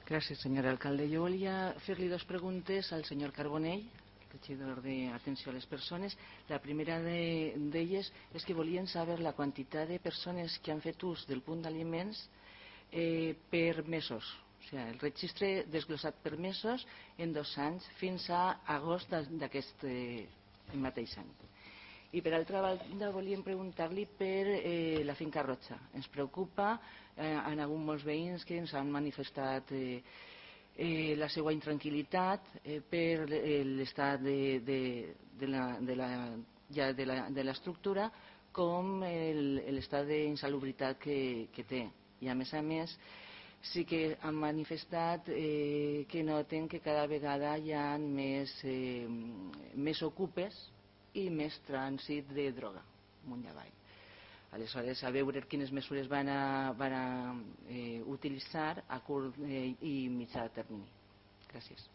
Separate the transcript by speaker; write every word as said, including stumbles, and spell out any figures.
Speaker 1: Gràcies, senyor alcalde. Jo volia fer-li dues preguntes al senyor Carbonell, regidor d'Atenció a les Persones. La primera d'elles és que volien saber la quantitat de persones que han fet ús del punt d'aliments eh, per mesos. O sigui, el registre desglossat per mesos en dos anys fins a agost d'aquest eh, mateix any. I per altra banda volíem preguntar-li per eh, la finca Roja. Ens preocupa, eh, han hagut molts veïns que ens han manifestat eh, eh, la seva intranquil·litat eh, per eh, l'estat de, de, de la, de la, ja de la, de l'estructura com l'estat d'insalubritat que, que té. I a més a més sí que han manifestat eh, que noten que cada vegada hi ha més, eh, més ocupes i més trànsit de droga amunt i avall. Aleshores, a veure quines mesures van a, van a eh, utilitzar a curt eh, i mitjà termini. Gràcies.